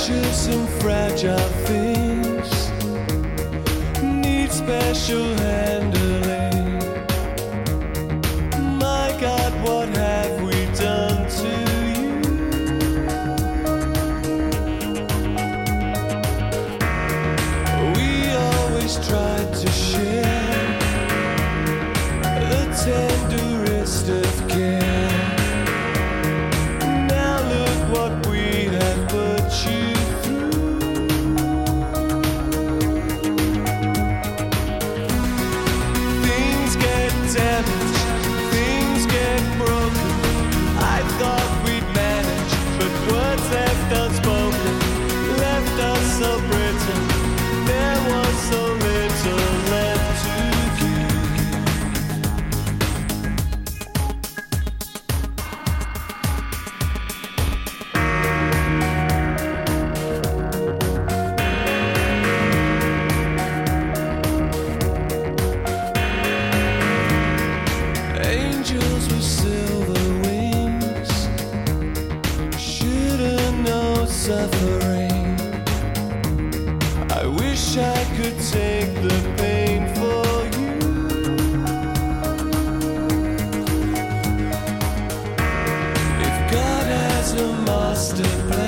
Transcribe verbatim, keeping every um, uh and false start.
precious and fragile things need special handling. My God, what have we done to you? We always tried to share the tenderest of care. Now look what we have put you through. Things get damaged, things get broken. I thought we'd manage, but words left unspoken left us so brittle. There was so little left to give. Angels with silver wings shouldn't know suffering. I wish I could take the pain for you. If God has a master plan,